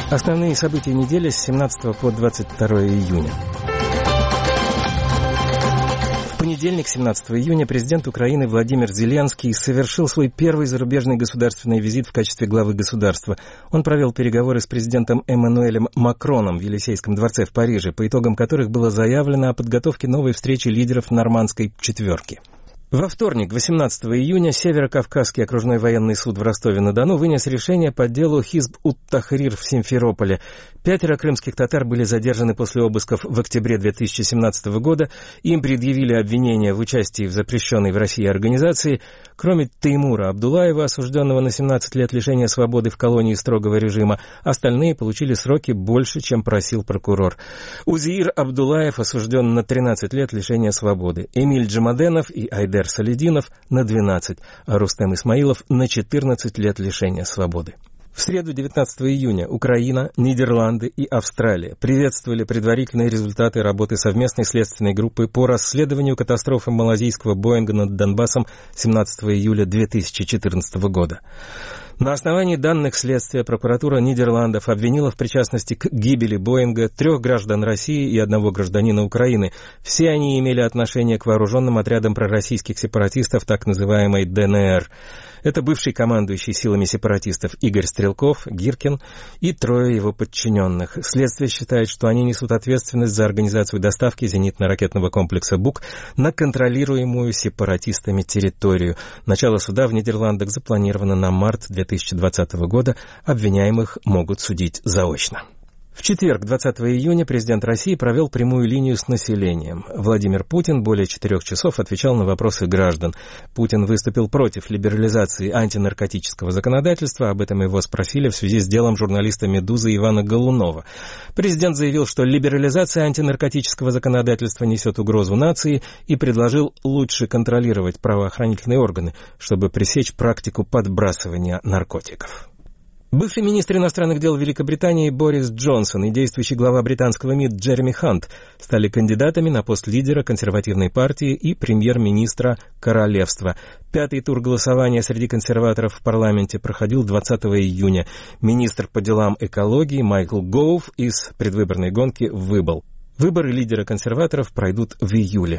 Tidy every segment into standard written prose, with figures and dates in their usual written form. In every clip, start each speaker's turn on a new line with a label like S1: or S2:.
S1: Основные события недели с 17 по 22 июня. В понедельник, 17 июня, президент Украины Владимир Зеленский совершил свой первый зарубежный государственный визит в качестве главы государства. Он провел переговоры с президентом Эммануэлем Макроном в Елисейском дворце в Париже, по итогам которых было заявлено о подготовке новой встречи лидеров Нормандской четверки. Во вторник, 18 июня, Северо-Кавказский окружной военный суд в Ростове-на-Дону вынес решение по делу Хизб-ут-Тахрир в Симферополе. 5 крымских татар были задержаны после обысков в октябре 2017 года. Им предъявили обвинения в участии в запрещенной в России организации. Кроме Теймура Абдулаева, осужденного на 17 лет лишения свободы в колонии строгого режима, остальные получили сроки больше, чем просил прокурор. Узеир Абдулаев осужден на 13 лет лишения свободы. Эмиль Джамаденов и Айдер Салединов на 12, а Рустем Исмаилов на 14 лет лишения свободы. В среду, 19 июня, Украина, Нидерланды и Австралия приветствовали предварительные результаты работы совместной следственной группы по расследованию катастрофы малазийского Боинга над Донбассом 17 июля 2014 года. На основании данных следствия прокуратура Нидерландов обвинила в причастности к гибели Боинга 3 граждан России и 1 гражданина Украины. Все они имели отношение к вооруженным отрядам пророссийских сепаратистов, так называемой ДНР. Это бывший командующий силами сепаратистов Игорь Стрелков, Гиркин и 3 его подчиненных. Следствие считает, что они несут ответственность за организацию доставки зенитно-ракетного комплекса «Бук» на контролируемую сепаратистами территорию. Начало суда в Нидерландах запланировано на март 2020 года. Обвиняемых могут судить заочно. В четверг, 20 июня, президент России провел прямую линию с населением. Владимир Путин более 4 часов отвечал на вопросы граждан. Путин выступил против либерализации антинаркотического законодательства. Об этом его спросили в связи с делом журналиста «Медузы» Ивана Голунова. Президент заявил, что либерализация антинаркотического законодательства несет угрозу нации и предложил лучше контролировать правоохранительные органы, чтобы пресечь практику подбрасывания наркотиков. Бывший министр иностранных дел Великобритании Борис Джонсон и действующий глава британского МИД Джереми Хант стали кандидатами на пост лидера консервативной партии и премьер-министра королевства. 5-й тур голосования среди консерваторов в парламенте проходил 20 июня. Министр по делам экологии Майкл Гоув из предвыборной гонки выбыл. Выборы лидера консерваторов пройдут в июле.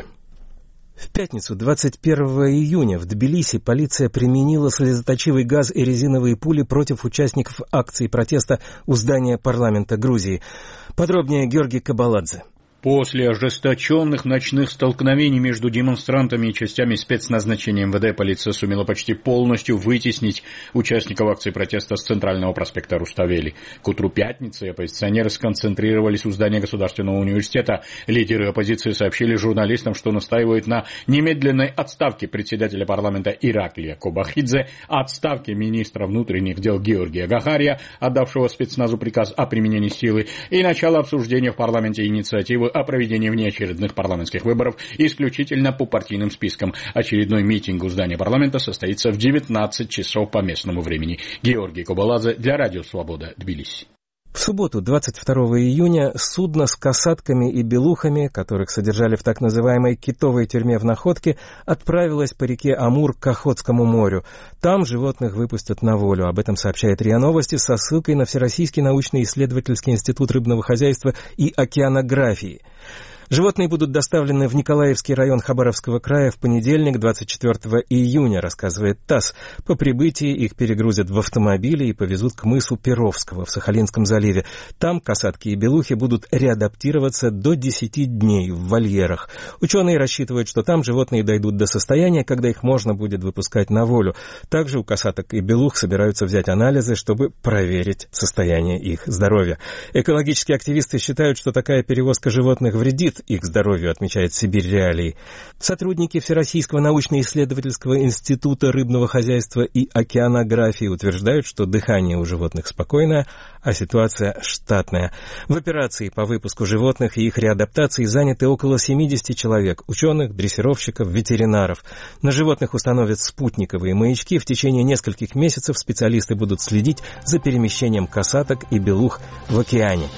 S1: В пятницу, 21 июня, в Тбилиси полиция применила слезоточивый газ и резиновые пули против участников акции протеста у здания парламента Грузии. Подробнее Георгий Кабаладзе.
S2: После ожесточенных ночных столкновений между демонстрантами и частями спецназначения МВД полиция сумела почти полностью вытеснить участников акции протеста с центрального проспекта Руставели. К утру пятницы оппозиционеры сконцентрировались у здания Государственного университета. Лидеры оппозиции сообщили журналистам, что настаивают на немедленной отставке председателя парламента Ираклия Кобахидзе, отставке министра внутренних дел Георгия Гахария, отдавшего спецназу приказ о применении силы, и начало обсуждения в парламенте инициативы о проведении внеочередных парламентских выборов исключительно по партийным спискам. Очередной митинг у здания парламента состоится в 19 часов по местному времени. Георгий Кабаладзе для Радио Свобода, Тбилиси.
S1: В субботу, 22 июня, судно с касатками и белухами, которых содержали в так называемой китовой тюрьме в Находке, отправилось по реке Амур к Охотскому морю. Там животных выпустят на волю. Об этом сообщает РИА Новости со ссылкой на Всероссийский научно-исследовательский институт рыбного хозяйства и океанографии. Животные будут доставлены в Николаевский район Хабаровского края в понедельник, 24 июня, рассказывает ТАСС. По прибытии их перегрузят в автомобили и повезут к мысу Перовского в Сахалинском заливе. Там касатки и белухи будут реадаптироваться до 10 дней в вольерах. Ученые рассчитывают, что там животные дойдут до состояния, когда их можно будет выпускать на волю. Также у касаток и белух собираются взять анализы, чтобы проверить состояние их здоровья. Экологические активисты считают, что такая перевозка животных вредит их здоровью, отмечает Сибирь Реалии. Сотрудники Всероссийского научно-исследовательского института рыбного хозяйства и океанографии утверждают, что дыхание у животных спокойное, а ситуация штатная. В операции по выпуску животных и их реадаптации заняты около 70 человек, ученых, дрессировщиков, ветеринаров. На животных установят спутниковые маячки. В течение нескольких месяцев специалисты будут следить за перемещением касаток и белух в океане.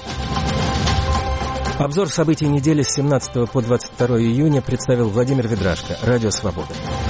S1: Обзор событий недели с 17 по 22 июня представил Владимир Ведрашко, Радио Свобода.